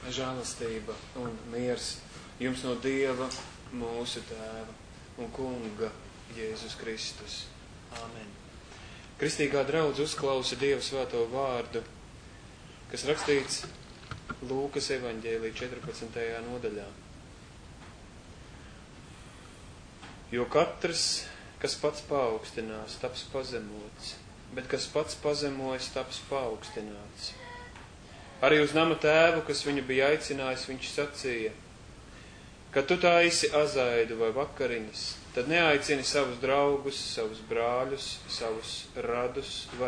žēlastība un miers jums no Dieva, mūsu Tēva un Kunga Jēzus Kristus. Āmen. Kristīgā draudze uzklausa Dieva svēto vārdu, kas rakstīts Lūkas evaņģēlī 14. nodaļā. Jo katrs, kas pats paaugstinās, taps pazemots, bet kas pats pazemojas, taps paaugstināts. Arī uz nama tēvu, kas viņu bija aicinājis, viņš sacīja: kad tu taisi azaidu vai vakariņas, tad neaicini savus draugus, savus brāļus, savus radus vai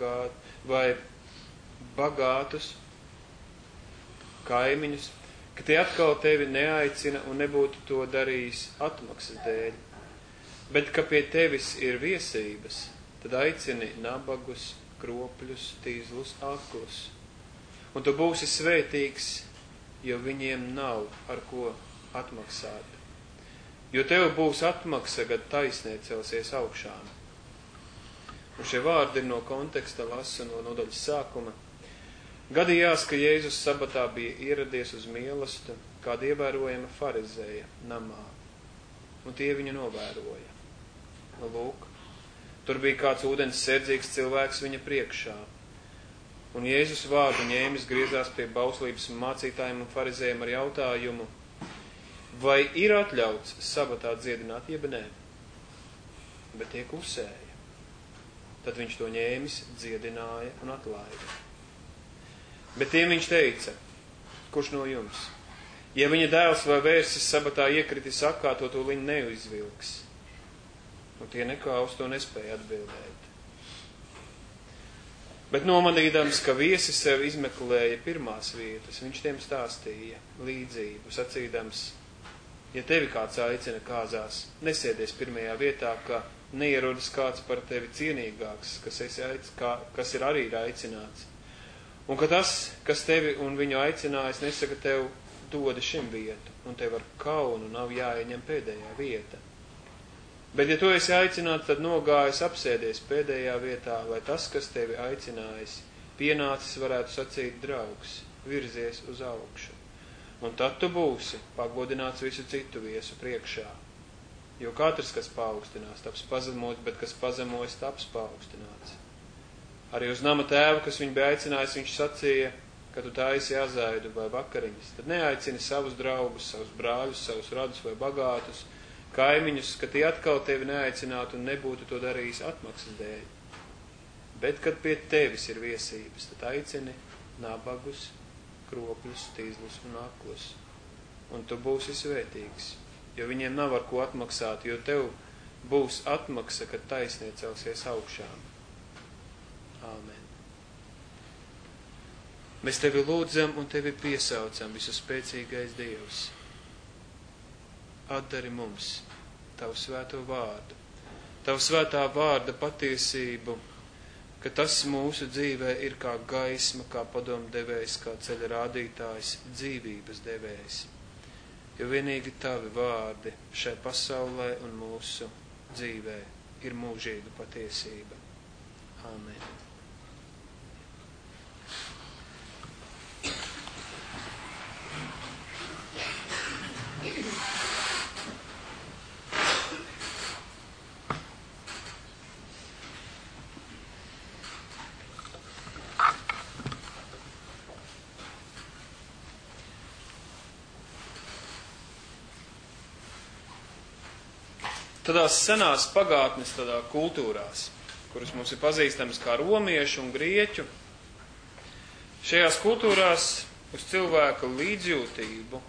bagātus kaimiņus, ka tie atkal tevi neaicina un nebūtu to darījis atmaksas dēļ, bet ka pie tevis ir viesības, tad aicini nabagus, kropļus, tīzlus, aklus. Un tu būsi svētīgs, jo viņiem nav ar ko atmaksāt. Jo tev būs atmaksa, kad taisnē celsies augšām. Un šie vārdi ir no konteksta lasu no nodaļas sākuma. Gadījās, ka Jēzus sabatā bija ieradies uz mielastu kāda ievērojama farizēja namā. Un tie viņu novēroja. Nu, lūk, tur bija kāds ūdens sēdzīgs cilvēks viņa priekšā. Un Jēzus vārdu ņēmis griezās pie bauslības mācītājiem un farizējiem ar jautājumu: vai ir atļauts sabatā dziedināt, jeb nē? Bet tie klusēja. Tad viņš to ņēmis, dziedināja un atlaida. Bet tiem viņš teica: kurš no jums? Ja viņa dēls vai vērsis sabatā iekritis akā, to tūliņ neizvilks. Un tie nekā uz to nespēja atbildēt. Bet nomanīdams, ka viesi sev izmeklēja pirmās vietas, viņš tiem stāstīja līdzību, sacīdams: ja tevi kāds aicina kāzās, nesēdies pirmajā vietā, ka neierodas kāds par tevi cienīgāks, kas ir arī aicināts. Un ka tas, kas tevi un viņu aicinājis, nesaka tev: dodi šim vietu, un tev ar kaunu nav jāieņem pēdējā vieta. Bet, ja tu esi aicināts, tad nogājis apsēdies pēdējā vietā, lai tas, kas tevi aicinājis, pienācis varētu sacīt: draugs, virzies uz augšu. Un tad tu būsi pagodināts visu citu viesu priekšā. Jo katrs, kas paaugstinās, taps pazemots, bet kas pazemojas, taps paaugstināts. Arī uz nama tēva, kas viņu bija aicinājis, viņš sacīja: kad tu taisi azaidu vai vakariņas, tad neaicini savus draugus, savus brāļus, savus radus vai bagātus, kaimiņus, ka tie atkal tevi neaicinātu un nebūtu to darījis atmaksas dēļ. Bet, kad pie tevis ir viesības, tad aicini nabagus, kropļus, tīzlus un aklus. Un tu būsi svētīgs, jo viņiem nav ar ko atmaksāt, jo tev būs atmaksa, kad taisnie celsies augšām. Āmen. Mēs tevi lūdzam un tevi piesaucam, visu spēcīgais Dievs. Atdari mums tavu svēto vārdu, tavu svētā vārda patiesību, ka tas mūsu dzīvē ir kā gaisma, kā padomdevējs, kā ceļa rādītājs, dzīvības devējs. Jo vienīgi tavi vārdi šai pasaulē un mūsu dzīvē ir mūžīga patiesība. Āmen. Tādās senās pagātnes kultūrās, kuras mums ir pazīstamas kā romiešu un grieķu, šajās kultūrās uz cilvēka līdzjūtību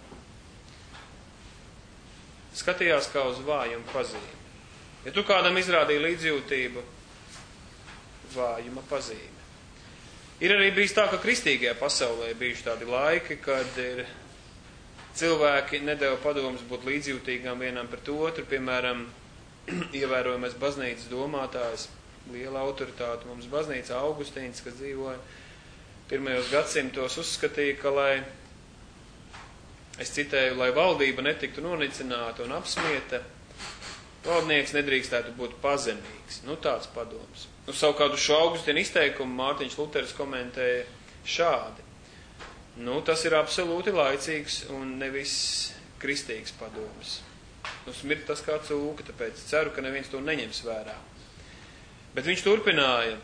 skatījās kā uz vājumu pazīmi. Ja tu kādam izrādīji līdzjūtību, vājuma pazīme. Ir arī bijis tā, ka kristīgajā pasaulē bijuši tādi laiki, kad ir cilvēki nedeva padomus būt līdzjūtīgām vienam pret otru, piemēram, ievērojamais baznīcas domātājs, liela autoritāte mums baznīca Augustīns, kas dzīvoja pirmajos gadsimtos, uzskatīja, ka, es citēju, lai valdība netiktu nonicināta un apsmieta, valdnieks nedrīkstētu būt pazemīgs. Tāds padoms. Savukārt uz šo Augustīna izteikumu Mārtiņš Luteris komentēja šādi. Tas ir absolūti laicīgs un nevis kristīgs padoms. Smirt tas kā cūka, tāpēc ceru, ka neviens to neņems vērā. Bet viņš turpināja,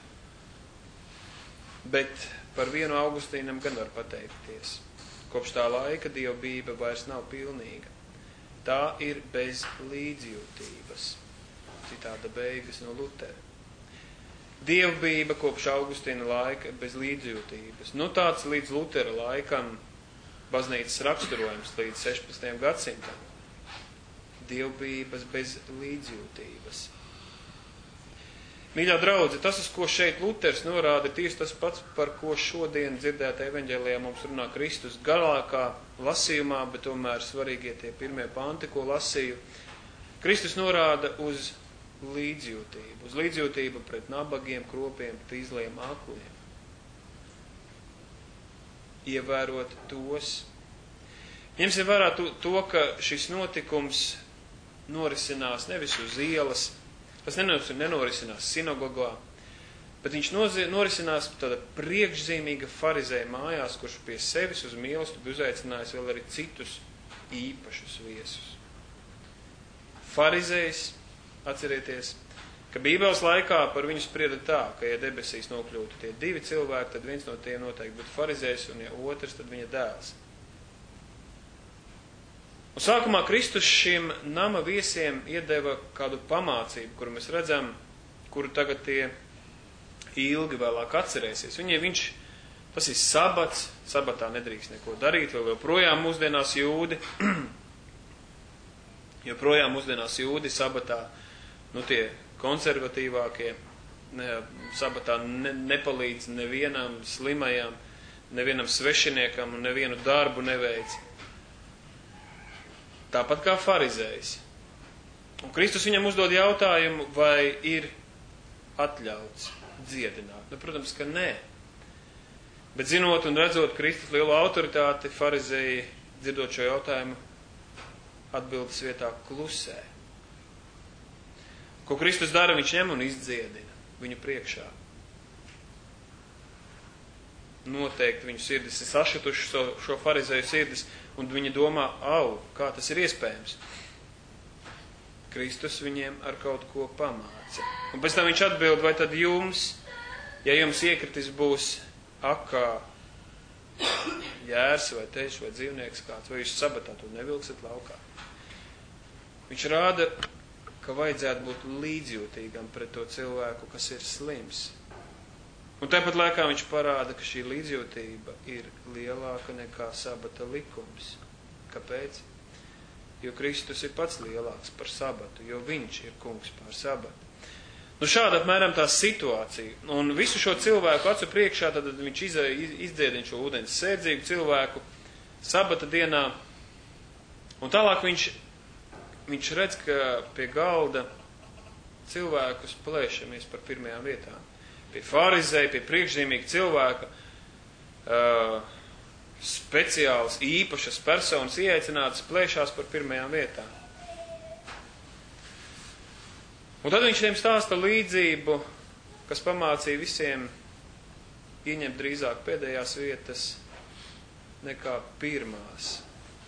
bet par vienu Augustīnam gan var pateikties. Kopš tā laika dievbijība vairs nav pilnīga. Tā ir bez līdzjūtības. Citāda beigas no Lutera. Dievbijība kopš Augustīna laika bez līdzjūtības. Tāds līdz Lutera laikam baznīcas raksturojums līdz 16. gadsimtam. Dievbijības bez līdzjūtības. Mīļā draudze, tas, uz ko šeit Luters norāda, tieši tas pats, par ko šodien dzirdētā evaņģēlijā mums runā Kristus garākā lasījumā, bet tomēr svarīgie tie pirmie panti, ko lasīju. Kristus norāda uz līdzjūtību. Uz līdzjūtību pret nabagiem, kropiem, tīzliem, akliem. Ievērot tos. Ņemsim vērā to, ka šis notikums norisinās nevis uz ielas, tas nenorisinās sinagogā, bet viņš norisinās tāda priekšzīmīga farizēja mājās, kurš pie sevis uz mīlestību uzaicinājis vēl arī citus īpašus viesus. Farizējs, atcerieties, ka Bībeles laikā par viņu sprieda tā, ka, ja debesīs nokļūtu tie 2 cilvēki, tad viens no tiem noteikti būtu farizējs, un ja otrs, tad viņa dēls. Un sākumā Kristus šim nama viesiem iedeva kādu pamācību, kuru mēs redzam, kuru tagad tie ilgi vēlāk atcerēsies. Tas ir sabats, sabatā nedrīkst neko darīt, vēl joprojām mūsdienās jūdi sabatā, tie konservatīvākie, sabatā nepalīdz nevienam slimajam, nevienam svešiniekam un nevienu darbu neveic. Tāpat kā farizējs. Un Kristus viņam uzdod jautājumu, vai ir atļauts dziedināt. Protams, ka nē. Bet zinot un redzot Kristus lielu autoritāti, farizēji, dzirdot šo jautājumu, atbildes vietā klusē. Ko Kristus dara, viņš ņem un izdziedina viņu priekšā. Noteikti viņu sirdis ir sašutuši šo farizēju sirdis, un viņi domā, kā tas ir iespējams. Kristus viņiem ar kaut ko pamāca. Un pēc tam viņš atbild, vai tad jums, ja jums iekritis būs akā jērs vai teiš vai dzīvnieks kāds, vai jūs sabatā to nevilksiet laukā. Viņš rāda, ka vajadzētu būt līdzjūtīgam pret to cilvēku, kas ir slims. Un tāpat laikā viņš parāda, ka šī līdzjūtība ir lielāka nekā sabata likums. Kāpēc? Jo Kristus ir pats lielāks par sabatu, jo viņš ir kungs pār sabatu. Šāda apmēram tā situācija. Un visu šo cilvēku acu priekšā, tad viņš izdziedina šo ūdens sēdzīgu cilvēku sabata dienā. Un tālāk viņš redz, ka pie galda cilvēkus plēšamies par pirmajām vietām. Pie farizēja, pie priekšzīmīga cilvēka, speciāls, īpašas personas ieaicinātas plēšās par pirmajām vietām. Un tad viņš tiem stāsta līdzību, kas pamācīja visiem ieņemt drīzāk pēdējās vietas nekā pirmās.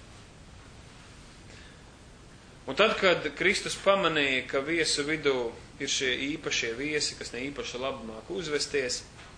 Un tad, kad Kristus pamanīja, ka viesu vidū ir šie īpašie viesi, kas ne īpaši labi māk uzvesties,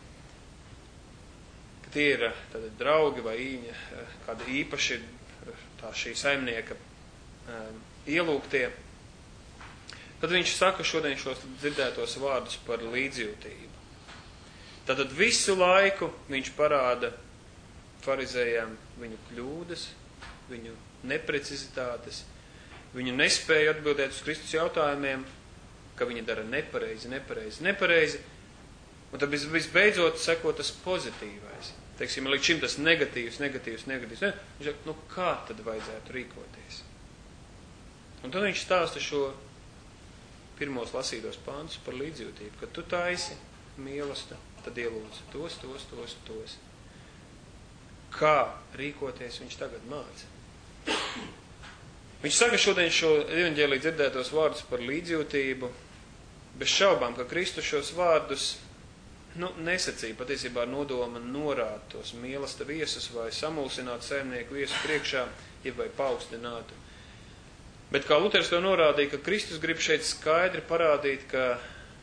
ka tie ir tādi draugi vai kādi īpaši tā šī saimnieka ielūgtie, tad viņš saka šodien šos dzirdētos vārdus par līdzjūtību. Tātad visu laiku viņš parāda farizējām viņu kļūdas, viņu neprecizitātes, viņu nespēja atbildēt uz Kristus jautājumiem, ka viņi dara nepareizi, un tad visbeidzot seko tas pozitīvais. Teiksim, līdz šim tas negatīvs. Viņš saka, kā tad vajadzētu rīkoties? Un tad viņš stāsta šo pirmos lasītos pāntus par līdzjūtību, ka tu taisi mīlestību, tad ielūdz tos. Kā rīkoties viņš tagad māca? Viņš saka šodien šo evaņģēliju dzirdētos vārdus par līdzjūtību, bez šaubām, ka Kristus šos vārdus nesacīja patiesībā nodoma norāda tos mīlesta viesus vai samulsināt saimnieku viesu priekšā, ja vai paaugstinātu. Bet kā Luters to norādīja, ka Kristus grib šeit skaidri parādīt, ka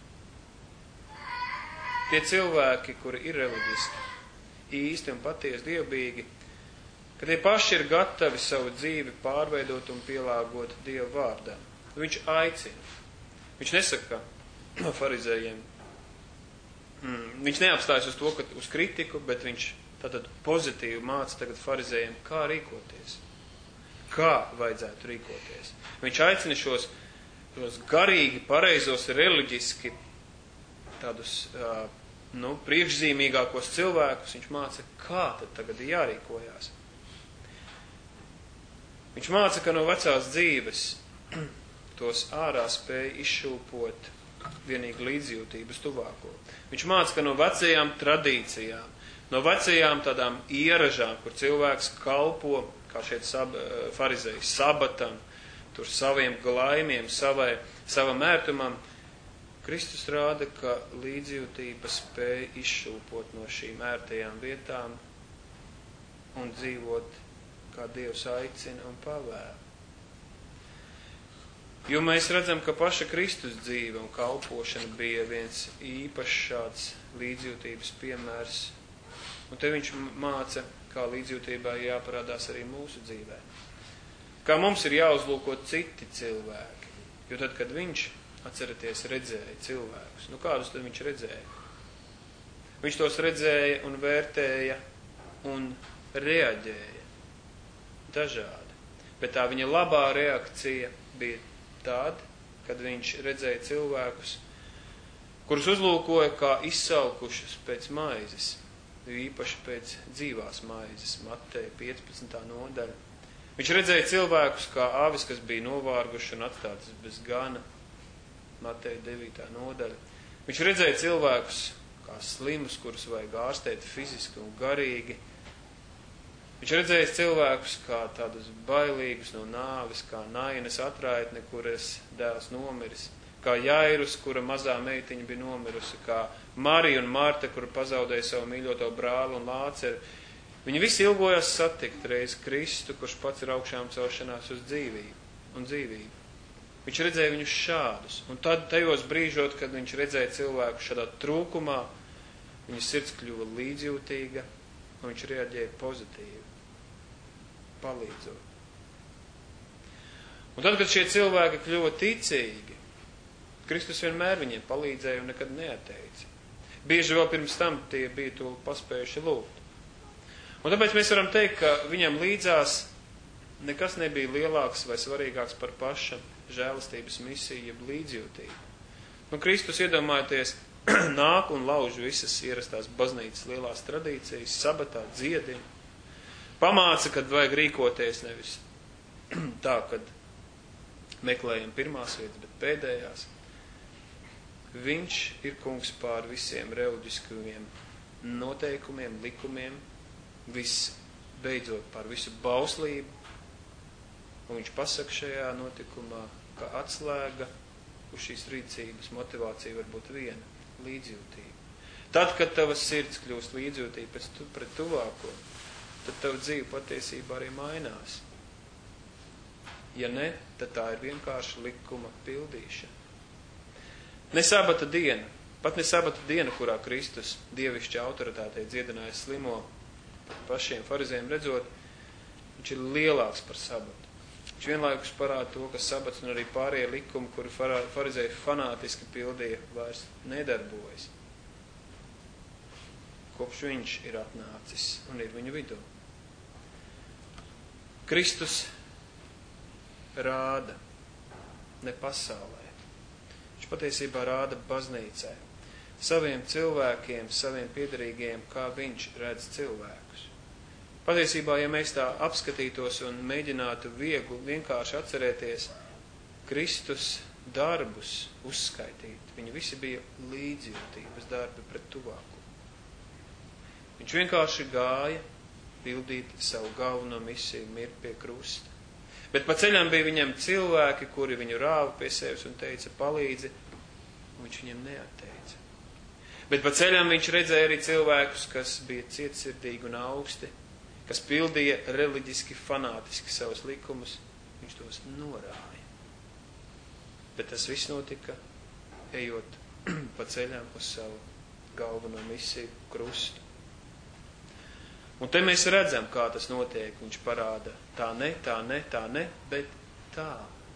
tie cilvēki, kuri ir reliģiski, īsti un patiesi dievbīgi, ka tie paši ir gatavi savu dzīvi pārveidot un pielāgot Dievu vārdā. Viņš aicina. Viņš nesaka farizējiem. Viņš neapstājas uz to, ka uz kritiku, bet viņš tātad pozitīvi māca tagad farizējiem, kā rīkoties. Kā vajadzētu rīkoties. Viņš aicina šos garīgi, pareizos, reliģiski tādus priekšzīmīgākos cilvēkus. Viņš māca, kā tad tagad ir jārīkojās. Viņš māca, ka no vecās dzīves tos ārā spēja izšūpot vienīgi līdzjūtības tuvāko. Viņš māca, ka no vecajām tradīcijām, no vecajām tādām ieražām, kur cilvēks kalpo, kā šeit farizēji, sabatam, tur saviem glaimiem, savam ērtumam, Kristus rāda, ka līdzjūtība spēja izšūpot no šīm ērtajām vietām un dzīvot, kā Dievs aicina un pavēla. Jo mēs redzam, ka paša Kristus dzīve un kalpošana bija viens īpašs šāds līdzjūtības piemērs. Un te viņš māca, kā līdzjūtībā jāparādās arī mūsu dzīvē. Kā mums ir jāuzlūko citi cilvēki. Jo tad, kad viņš, atceraties, redzēja cilvēkus, kādus tad viņš redzēja? Viņš tos redzēja un vērtēja un reaģēja dažādi. Bet tā viņa labā reakcija bija tāda, kad viņš redzēja cilvēkus, kurus uzlūkoja kā izsalkušus pēc maizes, īpaši pēc dzīvās maizes, Mateja 15. nodaļa. Viņš redzēja cilvēkus kā avis, kas bija novārguši un atstātas bez gana, Mateja 9. nodaļa. Viņš redzēja cilvēkus kā slimus, kurus vajag ārstēt fiziski un garīgi. Viņš redzēja cilvēkus kā tādus bailīgus no nāves, kā Nainas atraitne, kuras dēls nomiris, kā Jairus, kura mazā meitiņa bija nomirusi, kā Marija un Marta, kura pazaudēja savu mīļoto brāli un Lāceru. Viņi visi ilgojās satikt reiz Kristu, kurš pats ir augšām celšanās uz dzīvību. Viņš redzēja viņus šādus, un tad tajos brīžot, kad viņš redzēja cilvēku šādā trūkumā, viņa sirds kļuva līdzjūtīga, un viņš reaģēja pozitīvi, palīdzot. Un tad, kad šie cilvēki kļuva ticīgi, Kristus vienmēr viņiem palīdzēja un nekad neatteica. Bieži vēl pirms tam tie bija to paspējuši lūgt. Un tāpēc mēs varam teikt, ka viņam līdzās nekas nebija lielāks vai svarīgāks par paša žēlastības misiju, jeb līdzjūtību. Kristus, iedomājieties, nāk un lauž visas ierastās baznīcas lielās tradīcijas, sabatā, dziedina, pamāca, kad vajag rīkoties nevis tā, kad meklējam pirmās vietas, bet pēdējās. Viņš ir kungs pār visiem reliģiskajiem noteikumiem, likumiem, beidzot par visu bauslību. Un viņš pasaka šajā notikumā, ka atslēga uz šīs rīcības motivācija var būt viena – līdzjūtība. Tad, kad tavas sirds kļūst līdzjūtība pret tuvāko, tad tava dzīve patiesībā arī mainās. Ja ne, tad tā ir vienkārši likuma pildīšana. Ne sabata diena, pat ne sabata diena, kurā Kristus dievišķa autoritātei dziedināja slimo pašiem farizējiem redzot, viņš ir lielāks par sabatu. Viņš vienlaikus parāda to, ka sabats un arī pārējie likumi, kuri farizēji fanātiski pildīja, vairs nedarbojas. Kopš viņš ir atnācis un ir viņu vidū. Kristus rāda ne pasaulē. Viņš patiesībā rāda baznīcai, saviem cilvēkiem, saviem piederīgiem, kā viņš redz cilvēkus. Patiesībā, ja mēs tā apskatītos un mēģinātu viegli vienkārši atcerēties Kristus darbus uzskaitīt, viņi visi bija līdzjūtības darbi pret tuvāko. Viņš vienkārši gāja pildīt savu galveno misiju, mirt pie krusta. Bet pa ceļam bija viņam cilvēki, kuri viņu rāva pie sevis un teica palīdzi, un viņš viņiem neatteica. Bet pa ceļam viņš redzēja arī cilvēkus, kas bija cietsirdīgi un augsti, kas pildīja reliģiski fanātiski savus likumus. Viņš tos norāja. Bet tas viss notika, ejot pa ceļam uz savu galveno misiju, krustu. Un te mēs redzam, kā tas notiek. Viņš parāda tā ne, bet tā.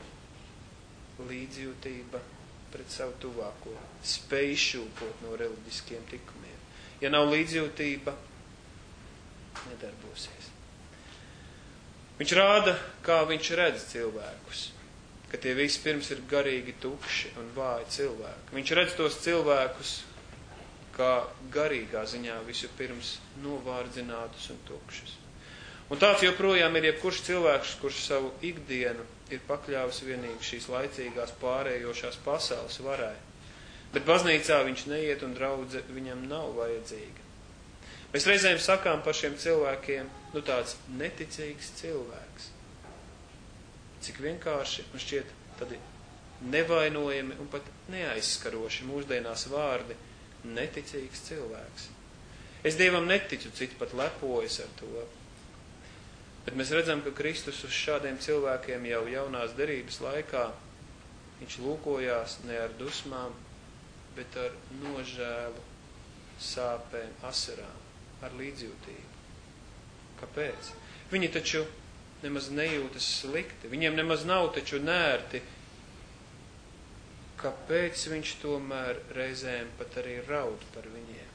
Līdzjūtība pret savu tuvāko, spēj izšūpot no reliģiskiem tikumiem. Ja nav līdzjūtība, nedarbosies. Viņš rāda, kā viņš redz cilvēkus, ka tie vispirms ir garīgi tukši un vāji cilvēki. Viņš redz tos cilvēkus, kā garīgā ziņā vispirms novārdzinātus un tukšus. Un tāds joprojām ir jebkurš cilvēks, kurš savu ikdienu ir pakļāvis vienīgi šīs laicīgās pārējošās pasaules varai. Bet baznīcā viņš neiet un draudze viņam nav vajadzīga. Mēs reizēm sakām par šiem cilvēkiem, tāds neticīgs cilvēks. Cik vienkārši un šķiet tādi nevainojami un pat neaizskaroši mūsdienās vārdi neticīgs cilvēks. Es Dievam neticu, citi pat lepojas ar to. Bet mēs redzam, ka Kristus uz šādiem cilvēkiem jau jaunās derības laikā viņš lūkojās ne ar dusmām, bet ar nožēlu, sāpēm, asarām, ar līdzjūtību. Kāpēc? Viņi taču nemaz nejūtas slikti, viņiem nemaz nav taču nērti. Kāpēc viņš tomēr reizēm pat arī raud par viņiem?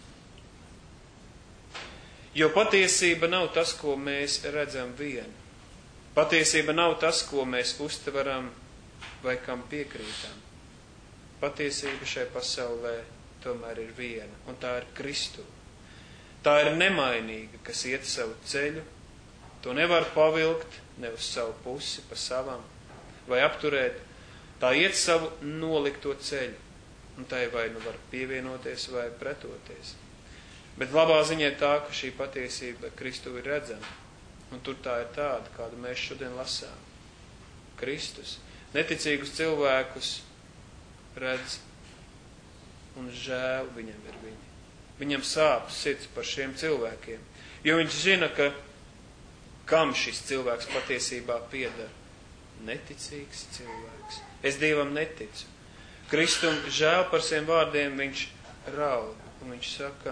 Jo patiesība nav tas, ko mēs redzam vien. Patiesība nav tas, ko mēs uztveram vai kam piekrītam. Patiesība šai pasaulē tomēr ir viena, un tā ir Kristu. Tā ir nemainīga, kas iet savu ceļu. To nevar pavilkt ne uz savu pusi, pa savam, vai apturēt. Tā iet savu nolikto ceļu, un tai vai nu var pievienoties vai pretoties. Bet labā ziņa ir tā, ka šī patiesība Kristu ir redzama. Un tur tā ir tāda, kādu mēs šodien lasām. Kristus neticīgus cilvēkus redz un žēl viņam ir viņi. Viņam sāp sirds par šiem cilvēkiem. Jo viņš zina, ka kam šis cilvēks patiesībā pieder. Neticīgs cilvēks. Es Dievam neticu. Kristum žēl par šiem vārdiem viņš raud. Un viņš saka,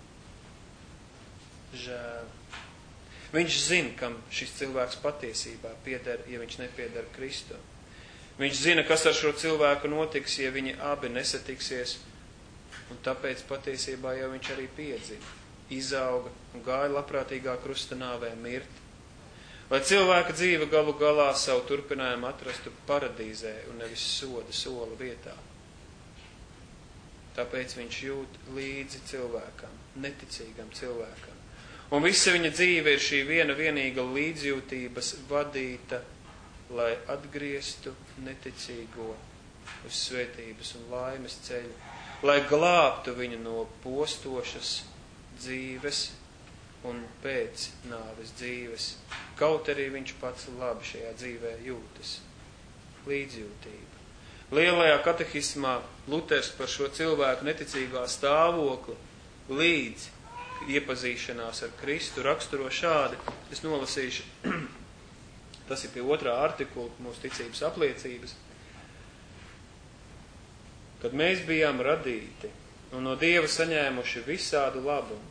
žēl. Viņš zina, kam šis cilvēks patiesībā pieder, ja viņš nepieder Kristu. Viņš zina, kas ar šo cilvēku notiks, ja viņi abi nesatiksies, un tāpēc patiesībā jau viņš arī piedzima, izauga un gāja labprātīgā krusta nāvē mirt. Lai cilvēka dzīve galu galā savu turpinājumu atrastu paradīzē un nevis sola vietā. Tāpēc viņš jūt līdzi cilvēkam, neticīgam cilvēkam. Un visa viņa dzīve ir šī vienīga līdzjūtības vadīta, lai atgrieztu neticīgo uz svētības un laimes ceļu, lai glābtu viņu no postošas dzīves un pēc nāves dzīves, kaut arī viņš pats labi šajā dzīvē jūtas. Līdzjūtība. Lielajā katehismā Luters par šo cilvēku neticīgā stāvokli līdz iepazīšanās ar Kristu raksturo šādi. Es nolasīšu, tas ir pie 2. artikula mūsu ticības apliecības. Kad mēs bijām radīti un no Dieva saņēmuši visādu labumu,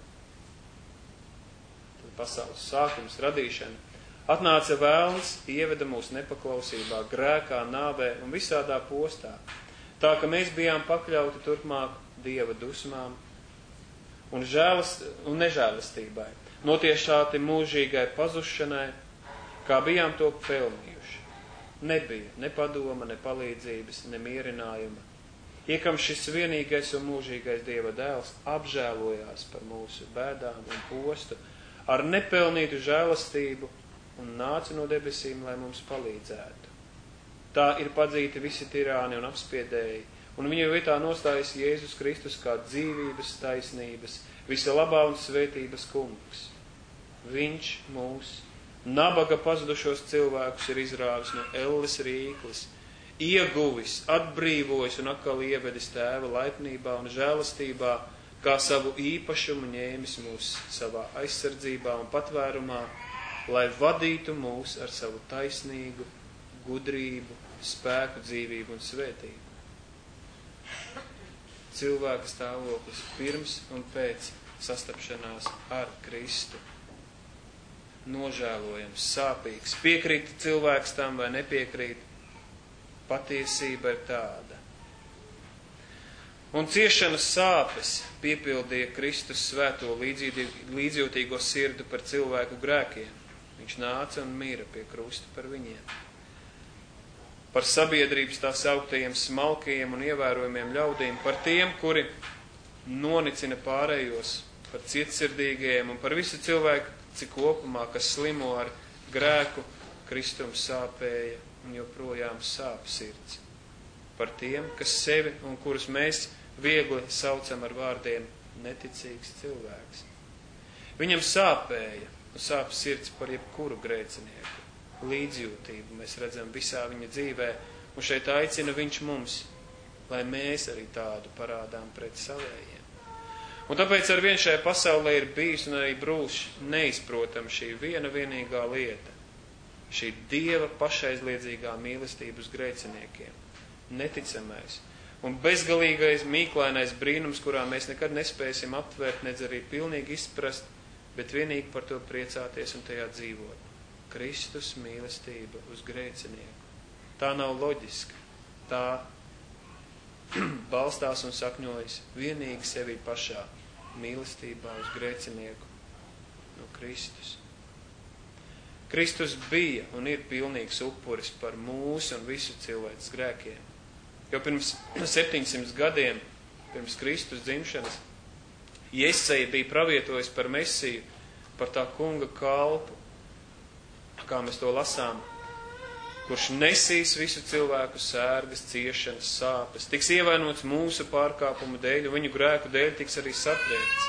tad pasaules sākums radīšana, atnāca vēlns, ieveda mūs nepaklausībā, grēkā, nāvē un visādā postā, tā ka mēs bijām pakļauti turpmāk Dieva dusmām un nežēlastībai, notiešāti mūžīgai pazušanai, kā bijām to pelnījuši. Nebija ne padoma, ne palīdzības, ne mierinājuma. Iekam šis vienīgais un mūžīgais Dieva dēls apžēlojās par mūsu bēdām un postu ar nepelnītu žēlastību un nāca no debesīm, lai mums palīdzētu. Tā ir padzīti visi tirāni un apspiedēji, un viņa vietā nostājas Jēzus Kristus kā dzīvības, taisnības, visa labā un svētības kungs. Viņš mūs, nabaga pazudušos cilvēkus, ir izrāvis no elles rīklis, ieguvis, atbrīvojis un atkal ievedis tēva laipnībā un žēlastībā, kā savu īpašumu ņēmis mūs savā aizsardzībā un patvērumā, lai vadītu mūs ar savu taisnīgu gudrību, spēku, dzīvību un svētību. Cilvēka stāvoklis pirms un pēc sastapšanās ar Kristu. Nožēlojams, sāpīgs. Piekrīt cilvēks tam vai nepiekrīt, patiesība ir tāda. Un ciešanas sāpes piepildīja Kristus svēto līdzjūtīgo sirdi par cilvēku grēkiem. Viņš nāca un mīra pie krusta par viņiem. Par sabiedrības tā sauktajiem smalkajiem un ievērojumiem ļaudīm, par tiem, kuri nonicina pārējos, par cietsirdīgajiem un par visu cilvēku kopumā, kas slimo ar grēku, Kristums sāpēja un joprojām sāp sirds. Par tiem, kas sevi un kurus mēs viegli saucam ar vārdiem neticīgs cilvēks. Viņam sāpēja un sāp sirds par jebkuru grēcinieku. Līdzjūtību mēs redzam visā viņa dzīvē, un šeit aicina viņš mums, lai mēs arī tādu parādām pret savējiem. Un tāpēc ar vien šajā pasaulē ir bijis un arī brūs neizprotam šī vienīgā lieta, šī Dieva pašaizliedzīgā mīlestība uz grēciniekiem, neticamais un bezgalīgais mīklainais brīnums, kurā mēs nekad nespēsim aptvērt, nedz arī pilnīgi izprast, bet vienīgi par to priecāties un tajā dzīvot. Kristus mīlestība uz grēcinieku. Tā nav loģiska. Tā balstās un sakņojas vienīgi sevī pašā mīlestībā uz grēcinieku no Kristus. Kristus bija un ir pilnīgs upuris par mūsu un visu cilvēces grēkiem. Jo pirms 700 gadiem, pirms Kristus dzimšanas, Jesaja bija pravietojis par Mesiju, par tā kunga kalpu, kā mēs to lasām, kurš nesīs visu cilvēku sērgas, ciešanas, sāpes, tiks ievainots mūsu pārkāpumu dēļ, un viņu grēku dēļ tiks arī satriekts.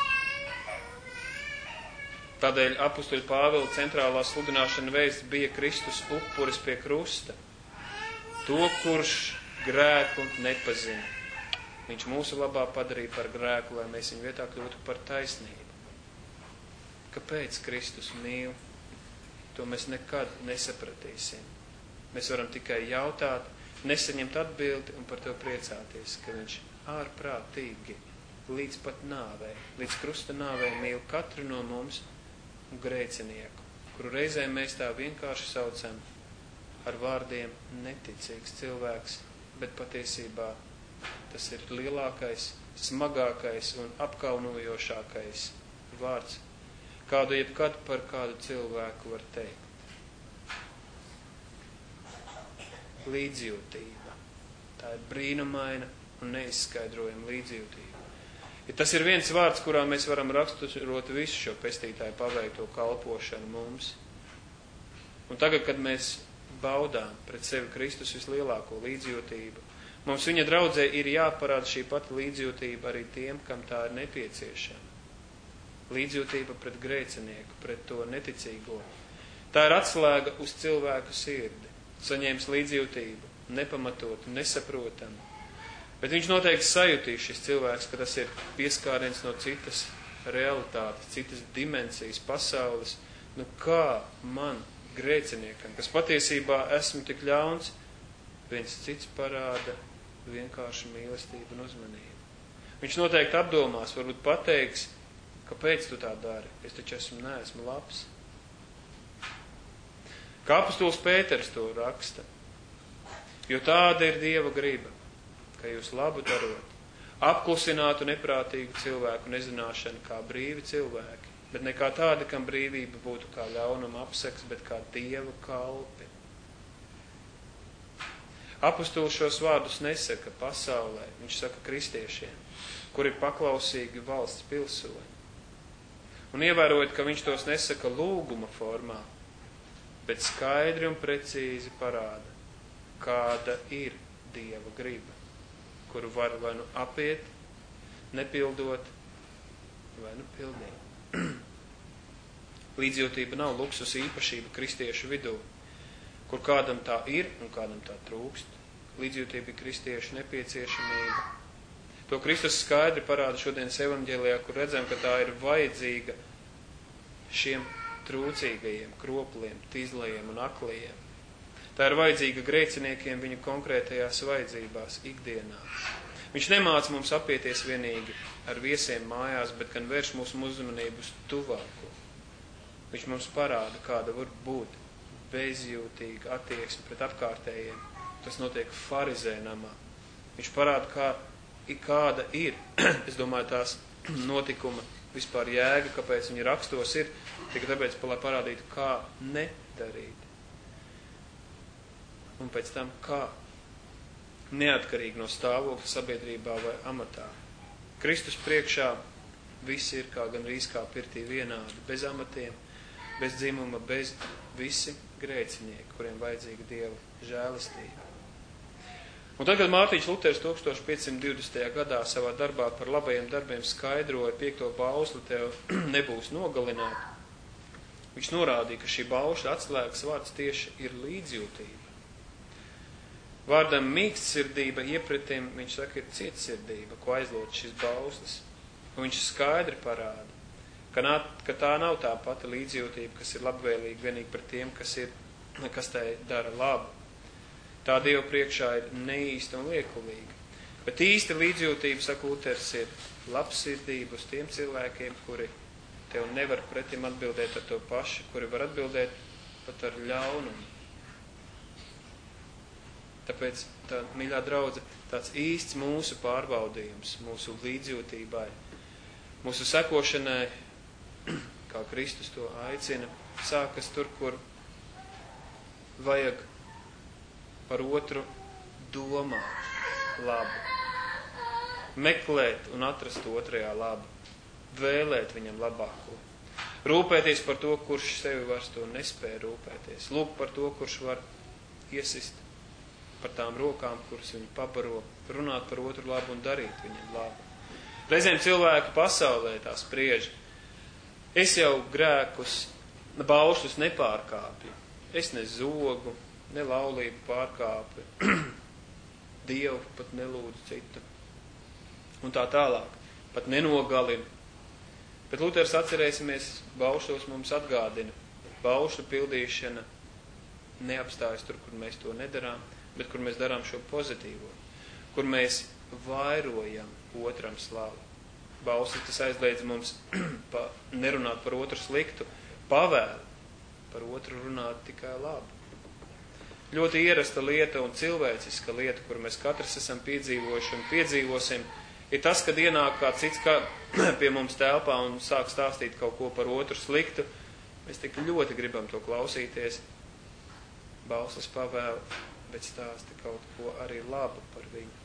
Tādēļ apustuļa Pāvila centrālā sludināšana vēsts bija Kristus upuris pie krusta. To, kurš grēku nepazina. Viņš mūsu labā padarīja par grēku, lai mēs viņu vietā kļūtu par taisnību. Kāpēc Kristus mīl? To mēs nekad nesapratīsim. Mēs varam tikai jautāt, nesaņemt atbildi un par to priecāties, ka viņš ārprātīgi līdz pat nāvei, līdz krusta nāvei mīl katru no mums un grēcinieku, kuru reizēm mēs tā vienkārši saucam ar vārdiem neticīgs cilvēks, bet patiesībā tas ir lielākais, smagākais un apkaunojošākais vārds, kādu jebkad par kādu cilvēku var teikt. Līdzjūtība. Tā ir brīnumaina un neizskaidrojama līdzjūtība. Ja tas ir viens vārds, kurā mēs varam raksturot visu šo pestītāju paveikto kalpošanu mums. Un tagad, kad mēs baudām pret sevi Kristus vislielāko līdzjūtību, mums viņa draudzē ir jāparāda šī pati līdzjūtība arī tiem, kam tā ir nepieciešama. Līdzjūtība pret grēcinieku, pret to neticīgo. Tā ir atslēga uz cilvēku sirdi. Saņēmis līdzjūtību, nepamatotu, nesaprotamu. Bet viņš noteikti sajutīs šis cilvēks, ka tas ir pieskāriens no citas realitātes, citas dimensijas, pasaules. Nu kā man, grēciniekam, kas patiesībā esmu tik ļauns, viens cits parāda vienkārši mīlestību un uzmanību. Viņš noteikti apdomās, varbūt pateiks, kāpēc tu tā dari? Es taču neesmu labs. Kā apustulis Pēters to raksta. Jo tāda ir Dieva griba, ka jūs labu darot, apklusinātu neprātīgu cilvēku nezināšanu kā brīvi cilvēki, bet ne kā tādi, kam brīvība būtu kā ļaunuma apseks, bet kā Dieva kalpi. Apustulis šos vārdus nesaka pasaulē, viņš saka kristiešiem, kuri ir paklausīgi valsts pilsoņi. Un ievērojot, ka viņš tos nesaka lūguma formā, bet skaidri un precīzi parāda, kāda ir Dieva griba, kuru var vai nu apiet, nepildot, vai nu pildīt. Līdzjūtība nav luksus īpašība kristiešu vidū, kur kādam tā ir un kādam tā trūkst. Līdzjūtība ir kristiešu nepieciešamība. To Kristus skaidri parāda šodienas evaņģēlijā, kur redzam, ka tā ir vajadzīga šiem trūcīgajiem, kropliem, tīzlajiem un aklajiem. Tā ir vajadzīga grēciniekiem viņu konkrētajās vajadzībās, ikdienā. Viņš nemāca mums apieties vienīgi ar viesiem mājās, bet gan vērš mūsu uzmanību uz tuvāko. Viņš mums parāda, kāda var būt bezjūtīga attieksme pret apkārtējiem. Tas notiek farizē namā. Viņš parāda, kāda ir, es domāju, tās notikuma vispār jēga, kāpēc viņi rakstos ir, tikai tāpēc, lai parādītu, kā nedarīt. Un pēc tam, kā neatkarīgi no stāvokļa sabiedrībā vai amatā. Kristus priekšā visi ir gandrīz kā pirtī vienādi, bez amatiem, bez dzimuma, bez visi grēcinieki, kuriem vajadzīga Dieva žēlastība. Un tad, kad Mārtiņš Luters 1520. gadā savā darbā par labajiem darbiem skaidroja 5. bausli tev nebūs nogalināt, viņš norādīja, ka šī bausļa atslēgas vārds tieši ir līdzjūtība. Vārdam mīkstsirdība iepretim, viņš saka, ir cietsirdība, ko aizlot šis bauslis. Un viņš skaidri parāda, ka tā nav tā pati līdzjūtība, kas ir labvēlīga vienīgi par tiem, kas tai dara labu. Tā Dieva priekšā ir neīsta un liekulīga. Bet īsta līdzjūtība, saka Luters, ir labsirdība uz tiem cilvēkiem, kuri tev nevar pretim atbildēt ar to pašu, kuri var atbildēt pat ar ļaunumu. Tāpēc, mīļā draudze, tāds īsts mūsu pārbaudījums, mūsu līdzjūtībai, mūsu sekošanai, kā Kristus to aicina, sākas tur, kur vajag par otru domāt labu, meklēt un atrast otrajā labu, vēlēt viņam labāko, rūpēties par to, kurš sevi vairs to nespēja rūpēties, lūgt par to, kurš var iesist par tām rokām, kuras viņu pabaro, runāt par otru labu un darīt viņam labu. Reizēm cilvēki pasaulē tā spriež. Es jau grēkus, baušļus nepārkāpju. Es ne zogu, ne laulību pārkāpju. Dievu pat nelūdzu citu. Un tā tālāk. Pat nenogalinu. Bet Luters, atcerēsimies, baušļos mums atgādina. Baušļu pildīšana neapstājas tur, kur mēs to nedarām, bet kur mēs darām šo pozitīvo, kur mēs vairojam otram slavu. Bauslis tas aizliedz mums nerunāt par otru sliktu, pavēl par otru runāt tikai labu. Ļoti ierasta lieta un cilvēciska lieta, kur mēs katrs esam piedzīvojuši un piedzīvosim, ir tas, kad ienāk kā cits pie mums telpā un sāk stāstīt kaut ko par otru sliktu. Mēs tik ļoti gribam to klausīties. Bauslis pavēl, bet stāsti kaut ko arī labu par viņu.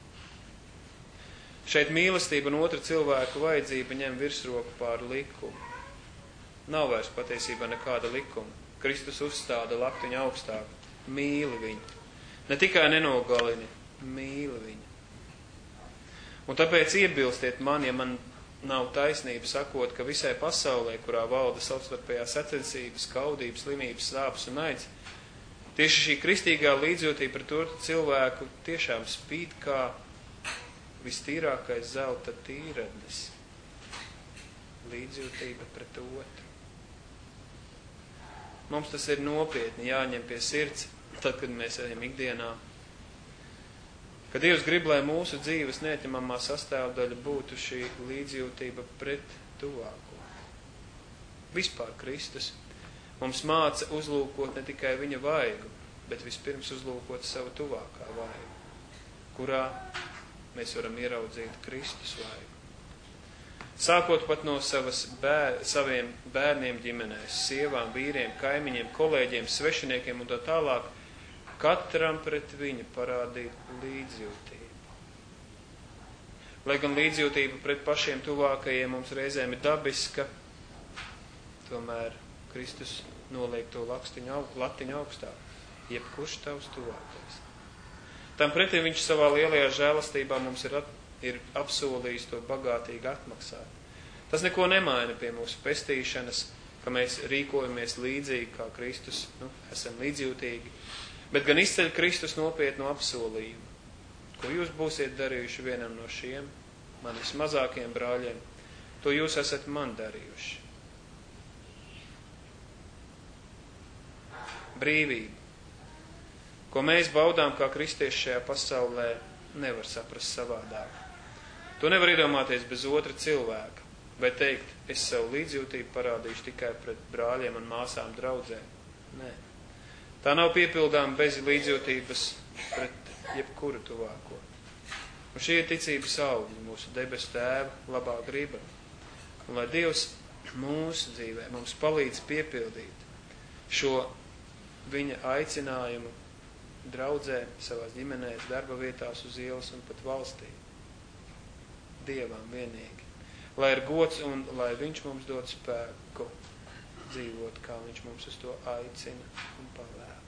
Šeit mīlestība un otra cilvēka vajadzība ņem virsroku pār likumu. Nav vairs patiesībā nekāda likuma. Kristus uzstāda laktiņu augstāk. Mīli viņu. Ne tikai nenogalini, mīli viņu. Un tāpēc iebilstiet man, ja man nav taisnība sakot, ka visai pasaulē, kurā valda savstarpējā sacensības, kaudības, slimības, sāpes un naids, tieši šī kristīgā līdzjūtība pret otru cilvēku tiešām spīd kā vistīrākais zelta tīradnis. Līdzjūtība pret otru. Mums tas ir nopietni jāņem pie sirds, tad, kad mēs ejam ikdienā. Ka Dievs grib, lai mūsu dzīves neatņemamā sastāvdaļa būtu šī līdzjūtība pret tuvāko. Vispār Kristus mums māca uzlūkot ne tikai viņa vaigu, bet vispirms uzlūkot savu tuvākā vaigu, kurā mēs varam ieraudzīt Kristus vaigu. Sākot pat no saviem bērniem ģimenēs, sievām, vīriem, kaimiņiem, kolēģiem, svešiniekiem un tā tālāk, katram pret viņu parādīt līdzjūtību. Lai gan līdzjūtība pret pašiem tuvākajiem mums reizēm ir dabiska, tomēr Kristus noliek to latiņu augstāk. Jebkurš tavs tuvākais. Tam pretī viņš savā lielajā žēlastībā mums ir apsolījis to bagātīgi atmaksāt. Tas neko nemaina pie mūsu pestīšanas, ka mēs rīkojamies līdzīgi kā Kristus, esam līdzjūtīgi, bet gan izceļ Kristus nopietnu apsolījumu. Ko jūs būsiet darījuši vienam no šiem man vismazākiem brāļiem, to jūs esat man darījuši. Brīvība, ko mēs baudām kā kristieši šajā pasaulē, nevar saprast savādāk. To nevar iedomāties bez otra cilvēka, vai teikt, es savu līdzjūtību parādīšu tikai pret brāļiem un māsām draudzē. Nē. Tā nav piepildām bez līdzjūtības pret jebkuru tuvāko. Un šie ir ticības augļi, mūsu debesu Tēva labā griba. Un lai Dievs mūsu dzīvē mums palīdz piepildīt šo viņa aicinājumu draudzē, savās ģimenēs, darba vietās, uz ielas un pat valstī. Dievam vienīgi. Lai ir gods un lai viņš mums dod spēku dzīvot, kā viņš mums uz to aicina un pavēl.